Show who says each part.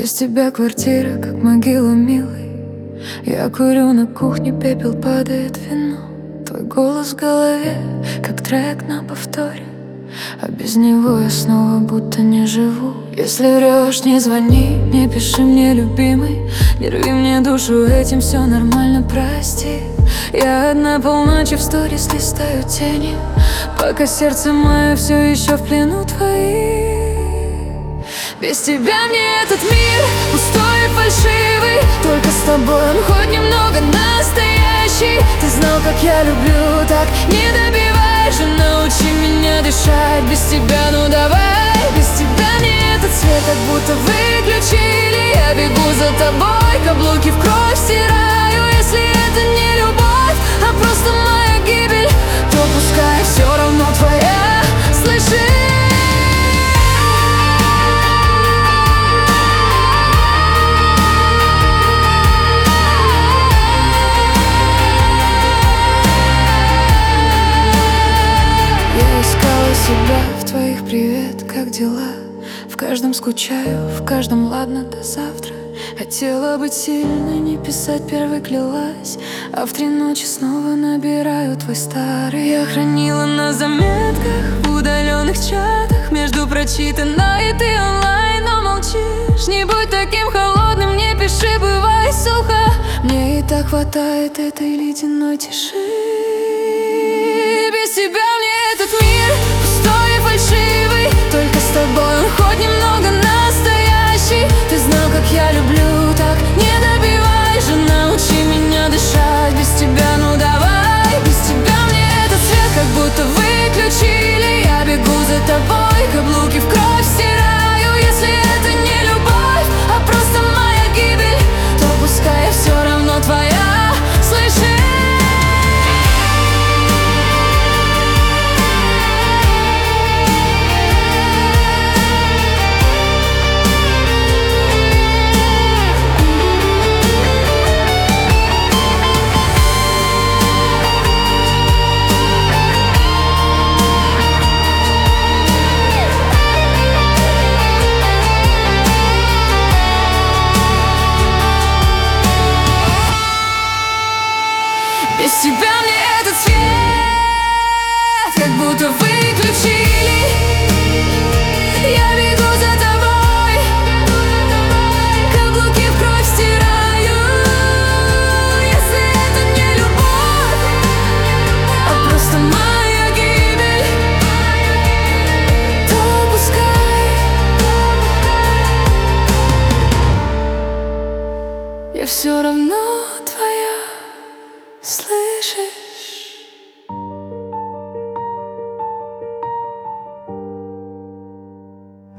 Speaker 1: Без тебя квартира, как могила, милый. Я курю на кухне, пепел падает в вино. Твой голос в голове, как трек на повторе, а без него я снова будто не живу. Если врешь, не звони, не пиши мне, любимый. Не рви мне душу, этим все нормально, прости. Я одна полночи в сторис листаю тени, пока сердце мое все еще в плену твоих. Без тебя мне этот мир пустой и фальшивый, только с тобой он хоть немного настоящий. Ты знал, как я люблю, так не добивай же, научи меня дышать без тебя, ну давай. Без тебя мне этот свет как будто выключили. Я бегу за тобой, каблуки в кровь стираю. Если это не любовь, а просто моя гибель, то пускай все равно твоя, слышишь? Себя в твоих привет, как дела? В каждом скучаю, в каждом ладно до завтра. Хотела быть сильной, не писать первой клялась, а в 3 ночи снова набираю твой старый. Я хранила на заметках в удаленных чатах, между прочитанной и ты онлайн, но молчишь. Не будь таким холодным, не пиши, бывай сухо. Мне и так хватает этой ледяной тиши. Без тебя мне этот мир пустой и фальшивый, только с тобой он хоть немного настоящий. Ты знал, как я люблю, так не добивай же, научи меня дышать без тебя, ну давай. Без тебя мне этот свет как будто выключили. Я бегу за тобой, каблуки в кровь стираю. Если это не любовь, а просто моя гибель, то пускай я все равно твоя, слышишь? Без тебя мне этот свет как будто выключили. Я бегу за тобой, каблуки в кровь стираю. Если это не любовь, а просто моя гибель, то пускай я все равно твоя, слышишь?